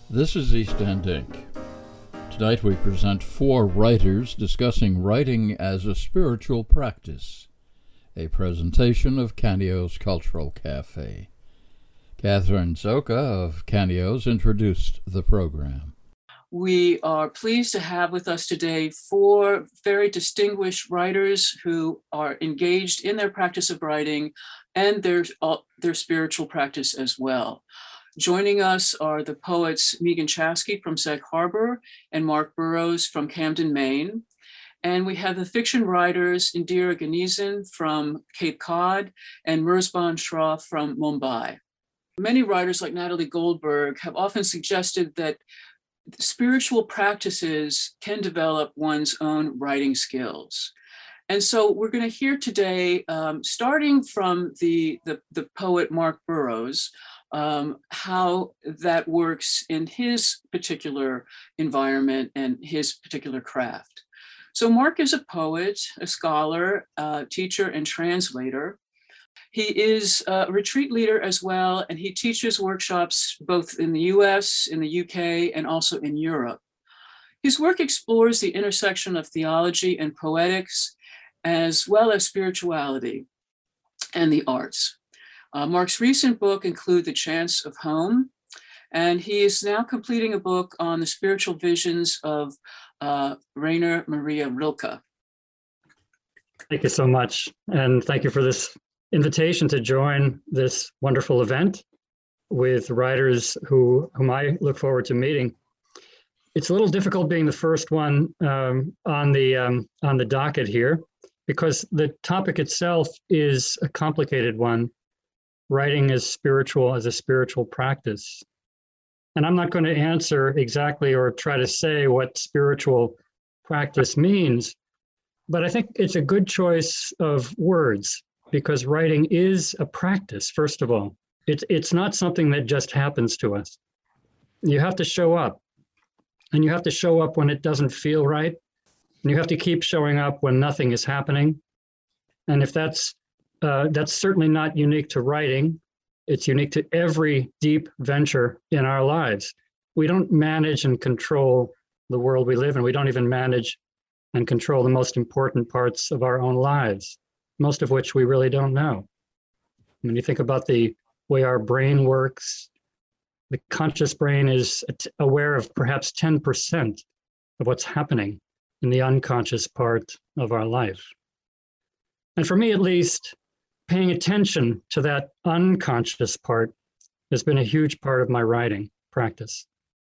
This is East End Inc. Tonight we present four writers discussing writing as a spiritual practice, a presentation of Canio's Cultural Cafe. Catherine Zoka of Canio's introduced the program. We are pleased to have with us today four very distinguished writers who are engaged in their practice of writing and their spiritual practice as well. Joining us are the poets Megan Chasky from Sag Harbor and Mark Burrows from Camden, Maine. And we have the fiction writers Indira Ganesan from Cape Cod and Mirzban Shroff from Mumbai. Many writers like Natalie Goldberg have often suggested that spiritual practices can develop one's own writing skills. And so we're going to hear today, starting from the poet Mark Burrows, how that works in his particular environment and his particular craft. So Mark is a poet, a scholar, teacher, and translator. He is a retreat leader as well, and he teaches workshops both in the US, in the UK, and also in Europe. His work explores the intersection of theology and poetics, as well as spirituality and the arts. Mark's recent book includes The Chants of Home, and he is now completing a book on the spiritual visions of Rainer Maria Rilke. Thank you so much, and thank you for this invitation to join this wonderful event with writers whom I look forward to meeting. It's a little difficult being the first one on the docket here, because the topic itself is a complicated one. Writing as a spiritual practice. And I'm not going to answer exactly or try to say what spiritual practice means, but I think it's a good choice of words because writing is a practice, first of all. It's not something that just happens to us. You have to show up, and you have to show up when it doesn't feel right, and you have to keep showing up when nothing is happening. And if that's certainly not unique to writing. It's unique to every deep venture in our lives. We don't manage and control the world we live in. We don't even manage and control the most important parts of our own lives, most of which we really don't know. When you think about the way our brain works, the conscious brain is aware of perhaps 10% of what's happening in the unconscious part of our life. And for me, at least, paying attention to that unconscious part has been a huge part of my writing practice.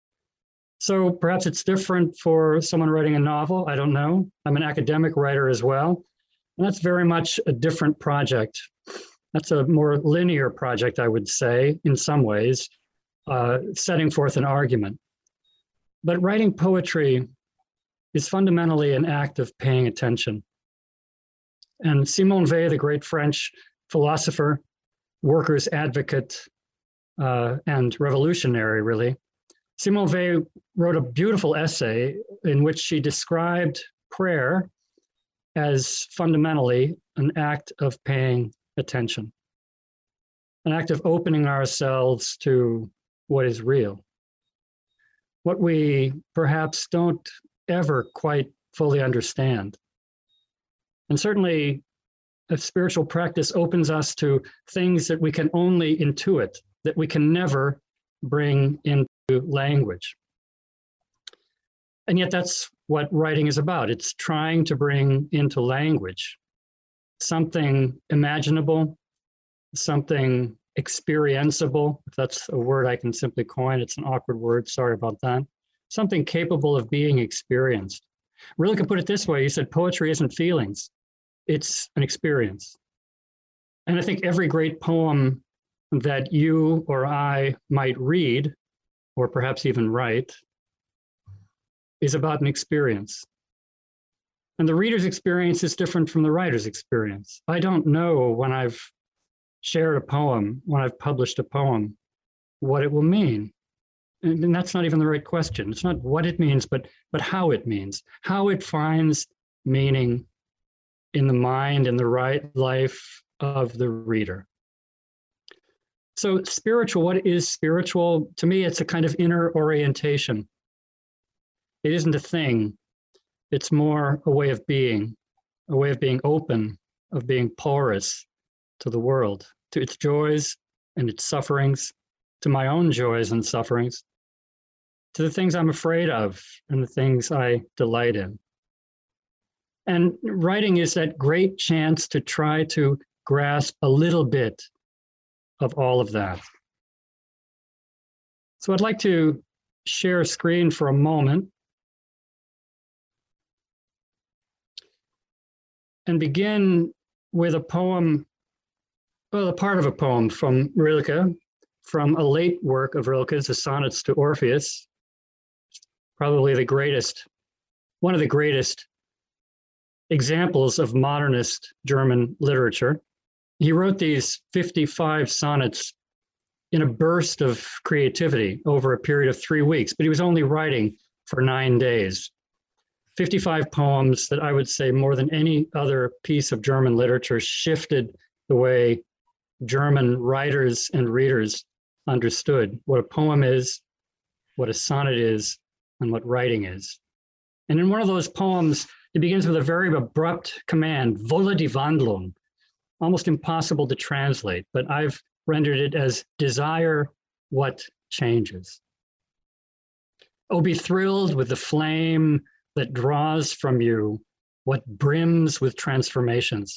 So perhaps it's different for someone writing a novel. I don't know. I'm an academic writer as well. And that's very much a different project. That's a more linear project, I would say, in some ways, setting forth an argument. But writing poetry is fundamentally an act of paying attention. And Simone Weil, the great French philosopher, workers' advocate, and revolutionary, really. Simone Weil wrote a beautiful essay in which she described prayer as fundamentally an act of paying attention, an act of opening ourselves to what is real, what we perhaps don't ever quite fully understand. And certainly, a spiritual practice opens us to things that we can only intuit, that we can never bring into language. And yet that's what writing is about. It's trying to bring into language something imaginable, something experienceable, if that's a word I can simply coin. It's an awkward word, sorry about that. Something capable of being experienced. Rilke could put it this way, he said, poetry isn't feelings. It's an experience. And I think every great poem that you or I might read, or perhaps even write, is about an experience. And the reader's experience is different from the writer's experience. I don't know when I've shared a poem, when I've published a poem, what it will mean. And that's not even the right question. It's not what it means, but how it means, how it finds meaning in the mind and the right life of the reader. So spiritual, what is spiritual? To me, it's a kind of inner orientation. It isn't a thing. It's more a way of being open, of being porous to the world, to its joys and its sufferings, to my own joys and sufferings, to the things I'm afraid of and the things I delight in. And writing is that great chance to try to grasp a little bit of all of that. So I'd like to share a screen for a moment and begin with a poem, well, a part of a poem from Rilke, from a late work of Rilke's, the Sonnets to Orpheus, probably the greatest, one of the greatest examples of modernist German literature. He wrote these 55 sonnets in a burst of creativity over a period of 3 weeks, but he was only writing for 9 days. 55 poems that I would say more than any other piece of German literature shifted the way German writers and readers understood what a poem is, what a sonnet is, and what writing is. And in one of those poems, it begins with a very abrupt command, wolle die Wandlung, almost impossible to translate, but I've rendered it as desire what changes. Oh, be thrilled with the flame that draws from you what brims with transformations.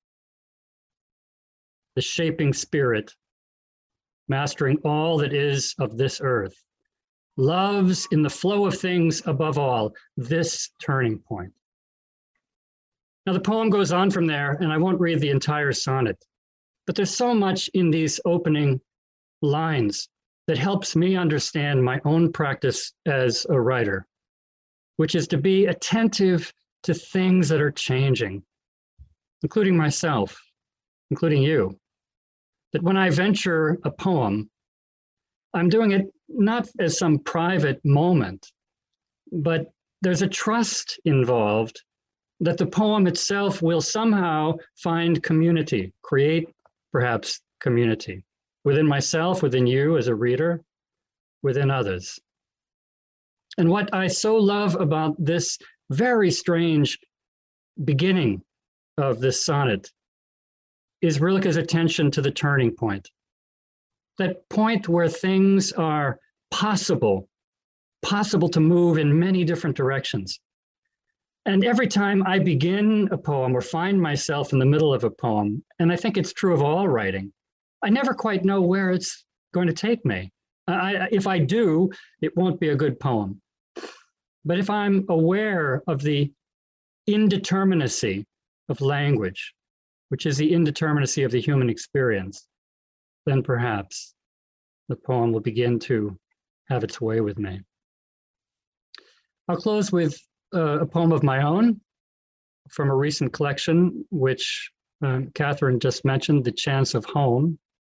The shaping spirit, mastering all that is of this earth, loves in the flow of things above all, this turning point. Now the poem goes on from there, and I won't read the entire sonnet, but there's so much in these opening lines that helps me understand my own practice as a writer, which is to be attentive to things that are changing, including myself, including you. That when I venture a poem, I'm doing it not as some private moment, but there's a trust involved that the poem itself will somehow find community, create perhaps community within myself, within you as a reader, within others. And what I so love about this very strange beginning of this sonnet is Rilke's attention to the turning point. That point where things are possible to move in many different directions. And every time I begin a poem or find myself in the middle of a poem, and I think it's true of all writing, I never quite know where it's going to take me. If I do, it won't be a good poem. But if I'm aware of the indeterminacy of language, which is the indeterminacy of the human experience, then perhaps the poem will begin to have its way with me. I'll close with a poem of my own from a recent collection, which Catherine just mentioned, The Chance of Home.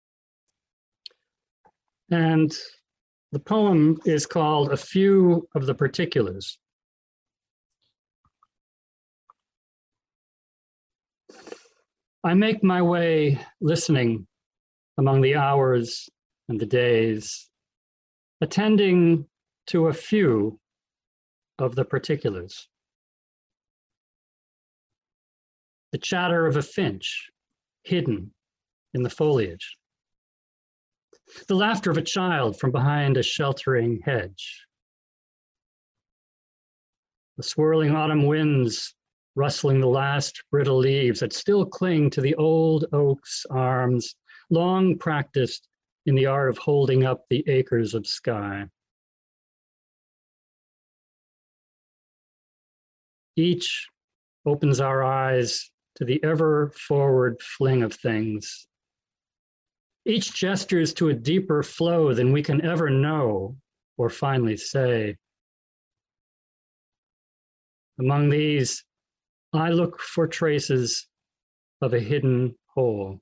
And the poem is called A Few of the Particulars. I make my way listening among the hours and the days, attending to a few of the particulars. The chatter of a finch hidden in the foliage. The laughter of a child from behind a sheltering hedge. The swirling autumn winds rustling the last brittle leaves that still cling to the old oak's arms, long practiced in the art of holding up the acres of sky. Each opens our eyes to the ever forward fling of things. Each gestures to a deeper flow than we can ever know or finally say. Among these, I look for traces of a hidden whole,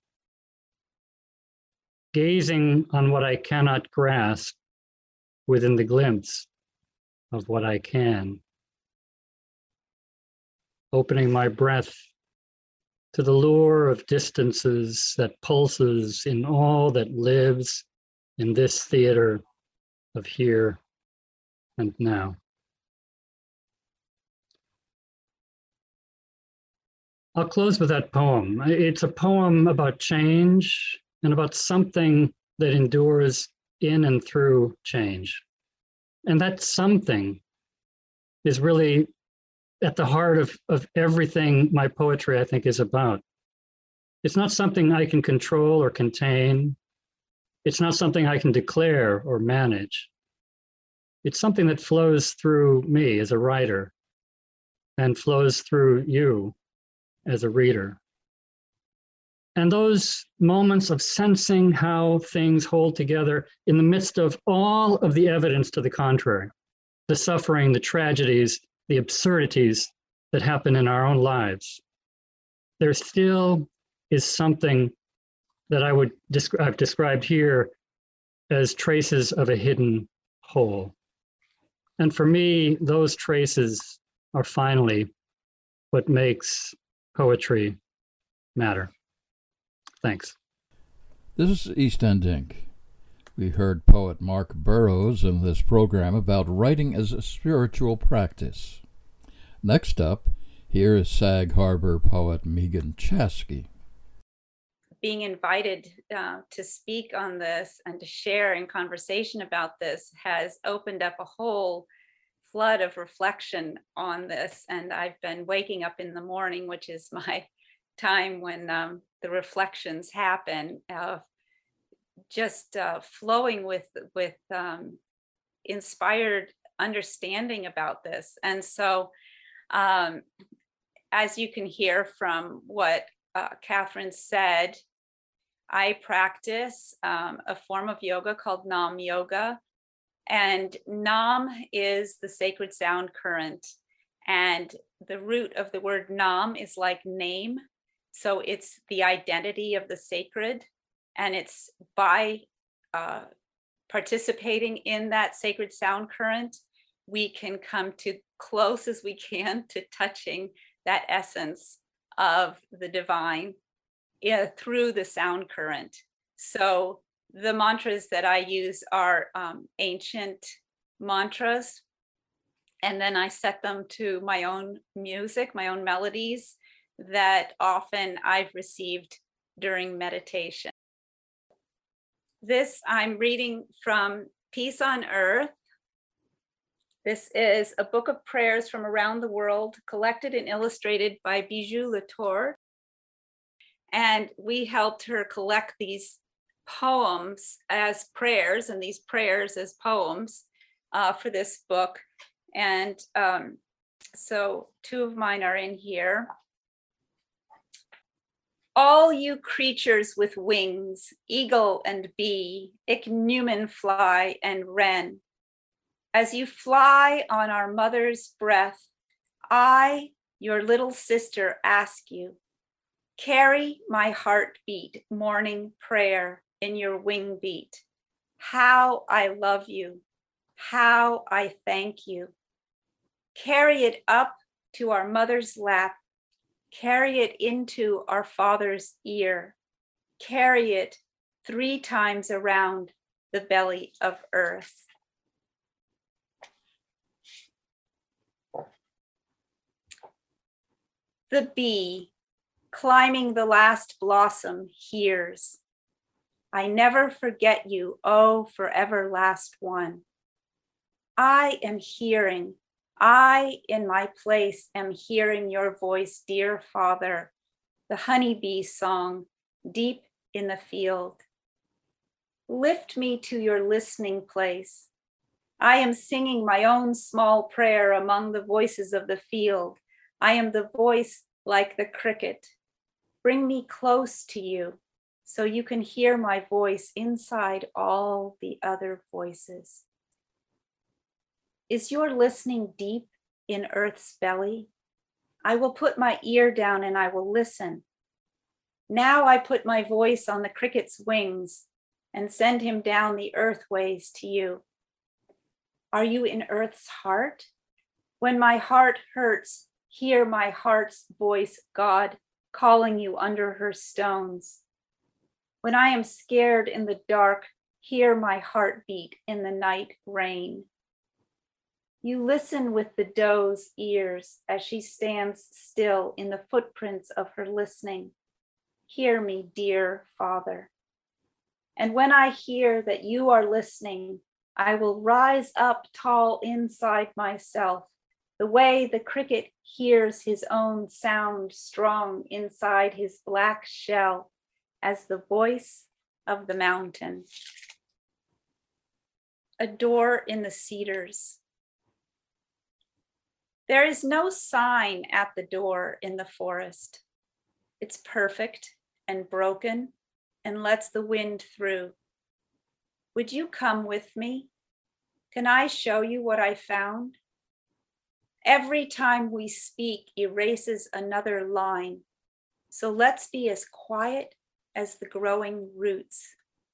gazing on what I cannot grasp within the glimpse of what I can. Opening my breath to the lure of distances that pulses in all that lives in this theater of here and now. I'll close with that poem. It's a poem about change and about something that endures in and through change. And that something is really at the heart of everything my poetry, I think, is about. It's not something I can control or contain. It's not something I can declare or manage. It's something that flows through me as a writer and flows through you as a reader. And those moments of sensing how things hold together in the midst of all of the evidence to the contrary, the suffering, the tragedies, the absurdities that happen in our own lives, there still is something that I've described here as traces of a hidden whole. And for me, those traces are finally what makes poetry matter. Thanks. This is East End Inc. We heard poet Mark Burrows in this program about writing as a spiritual practice. Next up, here is Sag Harbor poet Megan Chasky. Being invited to speak on this and to share in conversation about this has opened up a whole flood of reflection on this. And I've been waking up in the morning, which is my time when the reflections happen, just flowing with inspired understanding about this. And so, as you can hear from what Catherine said, I practice a form of yoga called Nam Yoga. And Nam is the sacred sound current. And the root of the word Nam is like name. So it's the identity of the sacred. And it's by participating in that sacred sound current, we can come to close as we can to touching that essence of the divine through the sound current. So the mantras that I use are ancient mantras, and then I set them to my own music, my own melodies that often I've received during meditation. This I'm reading from Peace on Earth. This is a book of prayers from around the world, collected and illustrated by Bijou Latour. And we helped her collect these poems as prayers and these prayers as poems for this book. And so two of mine are in here. All you creatures with wings, eagle and bee, ichneumon fly and wren, as you fly on our mother's breath, I, your little sister, ask you, carry my heartbeat morning prayer in your wing beat. How I love you, how I thank you. Carry it up to our mother's lap, carry it into our father's ear, carry it 3 times around the belly of earth. The bee, climbing the last blossom, hears, I never forget you, oh, forever last one. I am hearing, I in my place am hearing your voice, dear Father, the honeybee song deep in the field. Lift me to your listening place. I am singing my own small prayer among the voices of the field. I am the voice like the cricket. Bring me close to you so you can hear my voice inside all the other voices. Is your listening deep in Earth's belly? I will put my ear down and I will listen. Now I put my voice on the cricket's wings and send him down the earthways to you. Are you in Earth's heart? When my heart hurts, hear my heart's voice, God, calling you under her stones. When I am scared in the dark, hear my heartbeat in the night rain. You listen with the doe's ears as she stands still in the footprints of her listening. Hear me, dear Father. And when I hear that you are listening, I will rise up tall inside myself, the way the cricket hears his own sound strong inside his black shell as the voice of the mountain. A door in the cedars. There is no sign at the door in the forest. It's perfect and broken and lets the wind through. Would you come with me? Can I show you what I found? Every time we speak erases another line. So let's be as quiet as the growing roots.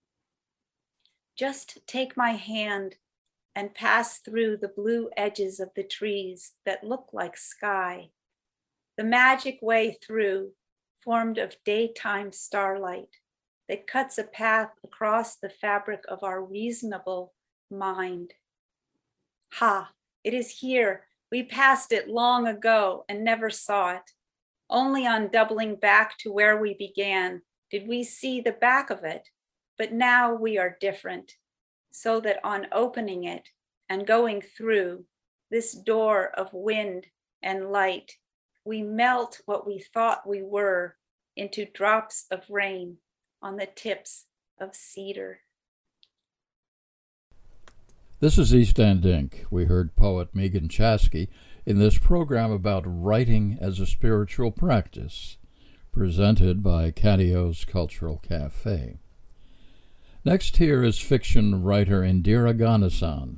Just take my hand and pass through the blue edges of the trees that look like sky. The magic way through, formed of daytime starlight, that cuts a path across the fabric of our reasonable mind. Ha, it is here. We passed it long ago and never saw it. Only on doubling back to where we began did we see the back of it, but now we are different, so that on opening it and going through this door of wind and light, we melt what we thought we were into drops of rain on the tips of cedar. This is East End Ink. We heard poet Megan Chasky in this program about writing as a spiritual practice, presented by Canios Cultural Cafe. Next here is fiction writer Indira Ganesan.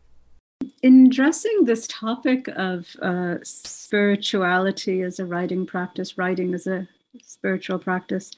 In addressing this topic of spirituality as a writing practice, writing as a spiritual practice,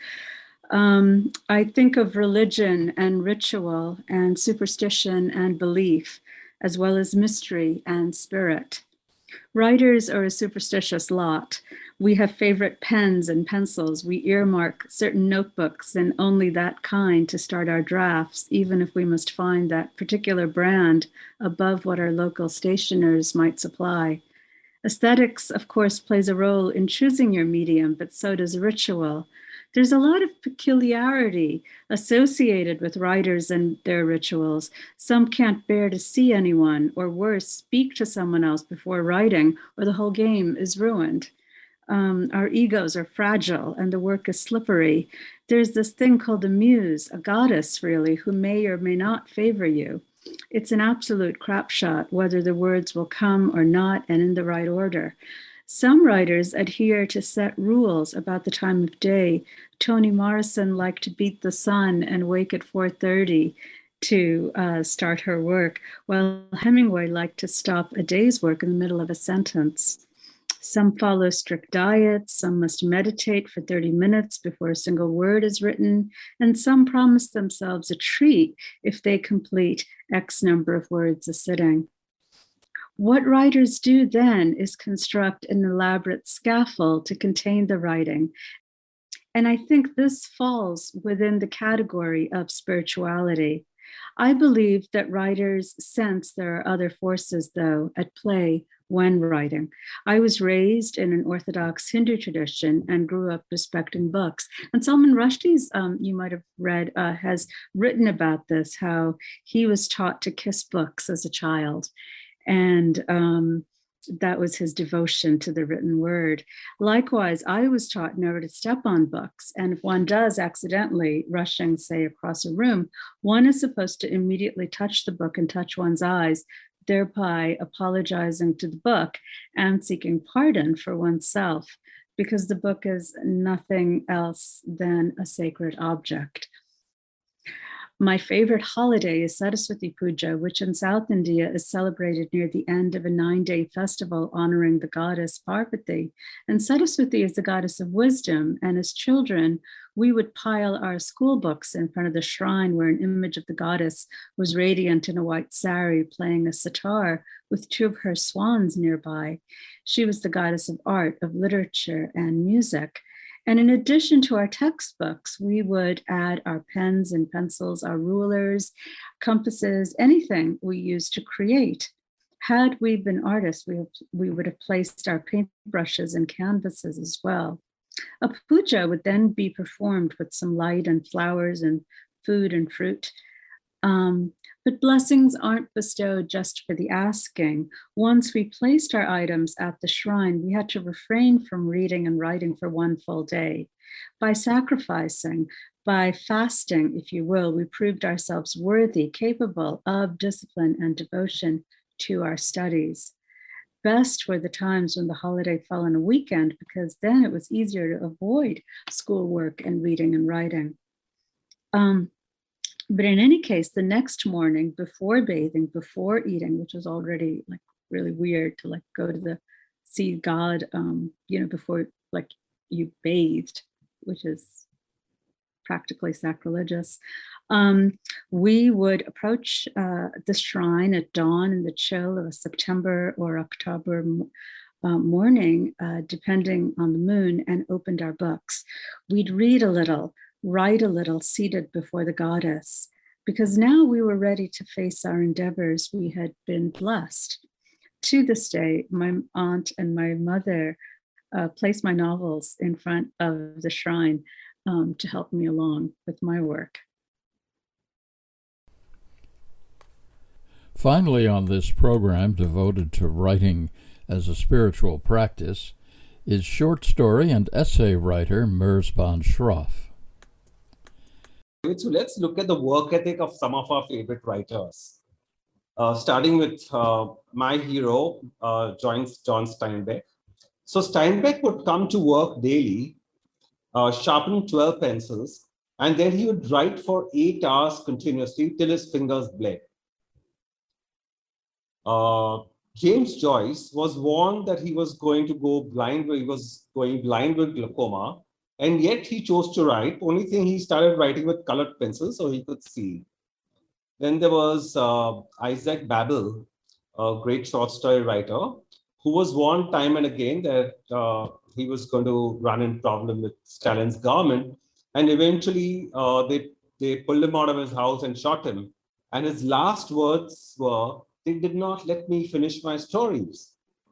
I think of religion and ritual and superstition and belief, as well as mystery and spirit. Writers are a superstitious lot. We have favorite pens and pencils. We earmark certain notebooks and only that kind to start our drafts, even if we must find that particular brand above what our local stationers might supply. Aesthetics, of course, plays a role in choosing your medium, but so does ritual. There's a lot of peculiarity associated with writers and their rituals. Some can't bear to see anyone, or worse, speak to someone else before writing, or the whole game is ruined. Our egos are fragile and the work is slippery. There's this thing called a muse, a goddess really, who may or may not favor you. It's an absolute crapshot whether the words will come or not and in the right order. Some writers adhere to set rules about the time of day. Toni Morrison liked to beat the sun and wake at 4:30 to start her work, while Hemingway liked to stop a day's work in the middle of a sentence. Some follow strict diets, some must meditate for 30 minutes before a single word is written, and some promise themselves a treat if they complete X number of words a sitting. What writers do then is construct an elaborate scaffold to contain the writing. And I think this falls within the category of spirituality. I believe that writers sense there are other forces, though, at play when writing. I was raised in an Orthodox Hindu tradition and grew up respecting books. And Salman Rushdie's, you might have read, has written about this, how he was taught to kiss books as a child. And that was his devotion to the written word. Likewise, I was taught never to step on books. And if one does accidentally, rushing, say, across a room, one is supposed to immediately touch the book and touch one's eyes, thereby apologizing to the book and seeking pardon for oneself, because the book is nothing else than a sacred object. My favorite holiday is Saraswati Puja, which in South India is celebrated near the end of a 9-day festival honoring the goddess Parvati. And Saraswati is the goddess of wisdom. And as children, we would pile our school books in front of the shrine where an image of the goddess was radiant in a white sari playing a sitar with 2 of her swans nearby. She was the goddess of art, of literature, and music. And in addition to our textbooks, we would add our pens and pencils, our rulers, compasses, anything we used to create. Had we been artists, we would have placed our paintbrushes and canvases as well. A puja would then be performed with some light and flowers and food and fruit. But blessings aren't bestowed just for the asking. Once we placed our items at the shrine, we had to refrain from reading and writing for one full day. By sacrificing, by fasting, if you will, we proved ourselves worthy, capable of discipline and devotion to our studies. Best were the times when the holiday fell on a weekend, because then it was easier to avoid schoolwork and reading and writing. But in any case, the next morning, before bathing, before eating, which was already like really weird to like go to see God, before like you bathed, which is practically sacrilegious. We would approach the shrine at dawn in the chill of a September or October morning, depending on the moon, and opened our books. We'd read a little, write a little, seated before the goddess, because now we were ready to face our endeavors. We had been blessed. To this day, my aunt and my mother place my novels in front of the shrine to help me along with my work. Finally, on this program devoted to writing as a spiritual practice is short story and essay writer Merzban Shroff. So let's look at the work ethic of some of our favorite writers. Starting with my hero, John Steinbeck. So Steinbeck would come to work daily, sharpen 12 pencils, and then he would write for 8 hours continuously till his fingers bled. James Joyce was warned that he was going to go blind, he was going blind with glaucoma, and yet he chose to write. Only thing, he started writing with colored pencils so he could see. Then there was Isaac Babel, a great short story writer, who was warned time and again that he was going to run in problem with Stalin's government. And eventually they pulled him out of his house and shot him. And his last words were, "They did not let me finish my stories."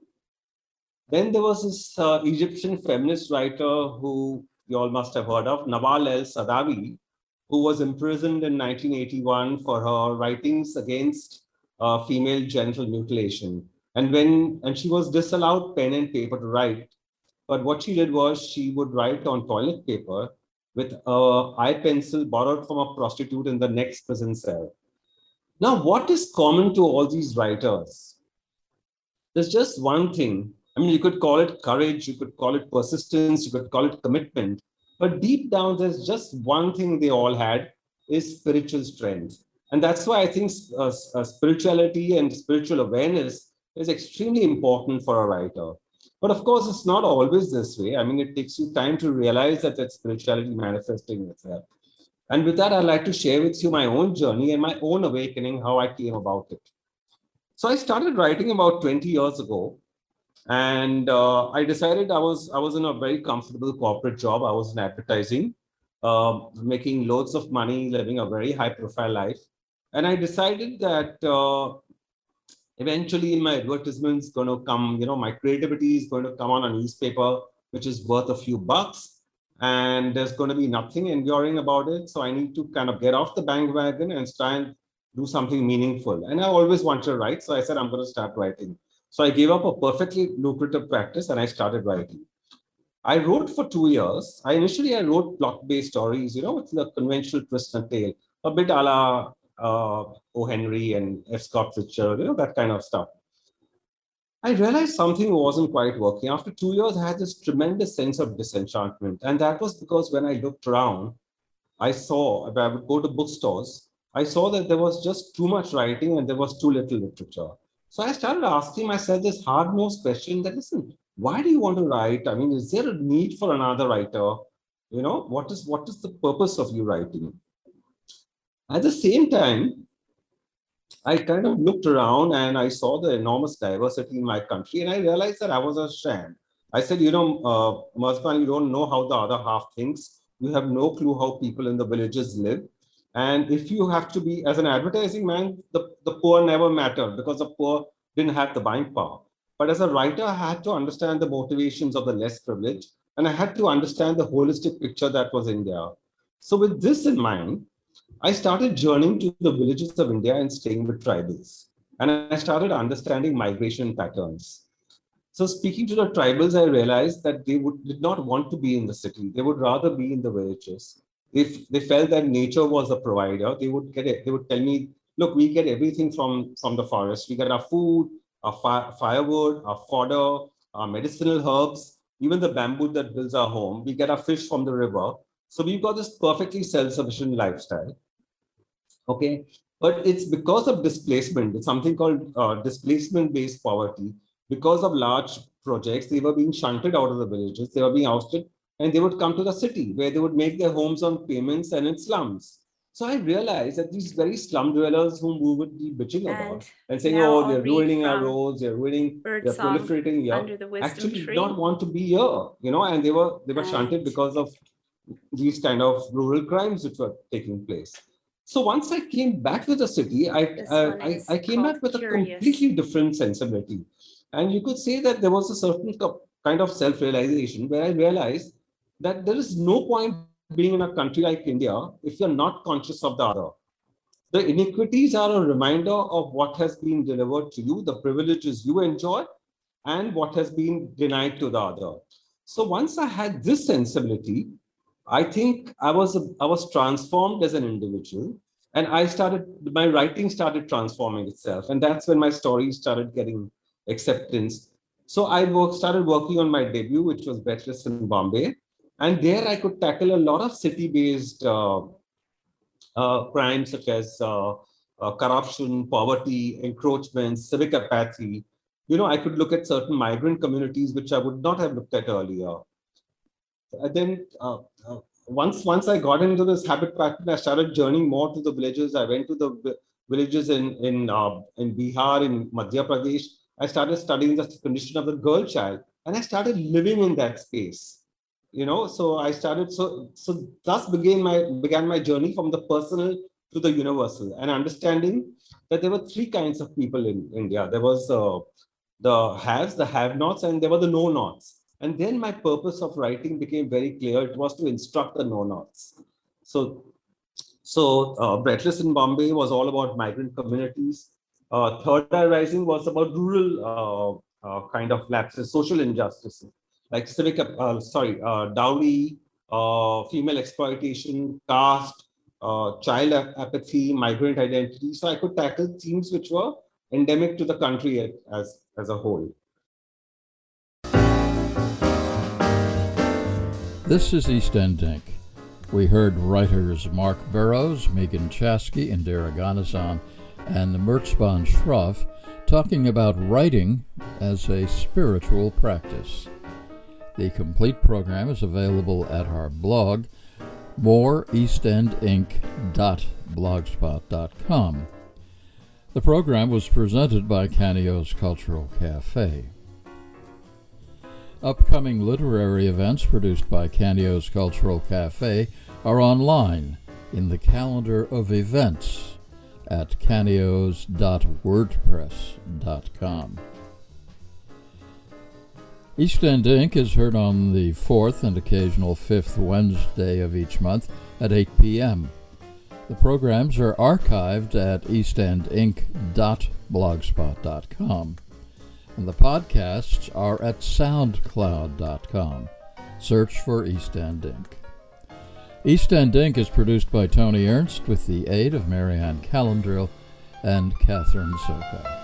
Then there was this Egyptian feminist writer who you all must have heard of, Nawal el-Saadawi, who was imprisoned in 1981 for her writings against female genital mutilation. And she was disallowed pen and paper to write. But what she did was she would write on toilet paper with an eye pencil borrowed from a prostitute in the next prison cell. Now, what is common to all these writers? There's just one thing. I mean, you could call it courage, you could call it persistence, you could call it commitment. But deep down, there's just one thing they all had, is spiritual strength. And that's why I think spirituality and spiritual awareness is extremely important for a writer. But of course, it's not always this way. I mean, it takes you time to realize that spirituality manifesting itself. And with that, I'd like to share with you my own journey and my own awakening, how I came about it. So I started writing about 20 years ago. And I decided I was in a very comfortable corporate job. I was in advertising, making loads of money, living a very high profile life. And I decided that eventually my advertisements going to come, my creativity is going to come on a newspaper, which is worth a few bucks. And there's going to be nothing enduring about it. So I need to kind of get off the bandwagon and try and do something meaningful. And I always wanted to write. So I said, I'm going to start writing. So I gave up a perfectly lucrative practice and I started writing. I wrote for 2 years. Initially I wrote plot-based stories, with the conventional twist and tale, a bit a la O. Henry and F. Scott Fitzgerald, that kind of stuff. I realized something wasn't quite working. After 2 years, I had this tremendous sense of disenchantment. And that was because when I looked around, I saw, if I would go to bookstores, I saw that there was just too much writing and there was too little literature. So I started asking myself this hard-nosed question that, listen, why do you want to write? I mean, is there a need for another writer? What is the purpose of you writing? At the same time, I kind of looked around and I saw the enormous diversity in my country and I realized that I was a sham. I said, Mazban, you don't know how the other half thinks. You have no clue how people in the villages live. And if you have to be, as an advertising man, the poor never mattered because the poor didn't have the buying power. But as a writer, I had to understand the motivations of the less privileged, and I had to understand the holistic picture that was in there. So with this in mind, I started journeying to the villages of India and staying with tribals. And I started understanding migration patterns. So speaking to the tribals, I realized that they did not want to be in the city. They would rather be in the villages. If they felt that nature was a provider, they would tell me, look, we get everything from the forest. We get our food, our firewood, our fodder, our medicinal herbs, even the bamboo that builds our home. We get our fish from the river. So we've got this perfectly self-sufficient lifestyle. Okay, but it's because of displacement. It's something called displacement-based poverty. Because of large projects, they were being shunted out of the villages. They were being ousted, and they would come to the city where they would make their homes on payments and in slums. So I realized that these very slum dwellers whom we would be bitching about and saying, oh, they're ruining our roads, they're proliferating here, actually did not want to be here, and they were shunted because of these kind of rural crimes which were taking place. So once I came back to the city, I came back with a completely different sensibility. And you could say that there was a certain kind of self-realization where I realized that there is no point being in a country like India if you're not conscious of the other. The inequities are a reminder of what has been delivered to you, the privileges you enjoy, and what has been denied to the other. So once I had this sensibility, I think I was transformed as an individual, and my writing started transforming itself. And that's when my stories started getting acceptance. So I started working on my debut, which was Breathless in Bombay. And there I could tackle a lot of city-based crimes such as corruption, poverty, encroachment, civic apathy. I could look at certain migrant communities, which I would not have looked at earlier. And then once I got into this habit pattern, I started journeying more to the villages. I went to the villages in Bihar, in Madhya Pradesh. I started studying the condition of the girl child, and I started living in that space. So I started, so thus began my journey from the personal to the universal, and understanding that there were three kinds of people in India. There was the haves, the have-nots, and there were the know-nots. And then my purpose of writing became very clear. It was to instruct the know-nots. So Breathless in Bombay was all about migrant communities. Third Eye Rising was about rural kind of lapses, social injustices, like dowry, female exploitation, caste, child apathy, migrant identity. So I could tackle themes which were endemic to the country as a whole. This is East End Ink. We heard writers Mark Burrows, Megan Chasky, Indira Ghanasam, and Merzban Shroff talking about writing as a spiritual practice. The complete program is available at our blog, moreeastendink.blogspot.com. The program was presented by Canio's Cultural Cafe. Upcoming literary events produced by Canio's Cultural Cafe are online in the calendar of events at canios.wordpress.com. East End Ink is heard on the 4th and occasional 5th Wednesday of each month at 8 p.m. The programs are archived at eastendink.blogspot.com, and the podcasts are at soundcloud.com. Search for East End Ink. East End Ink is produced by Tony Ernst with the aid of Marianne Callendrill and Catherine Soka.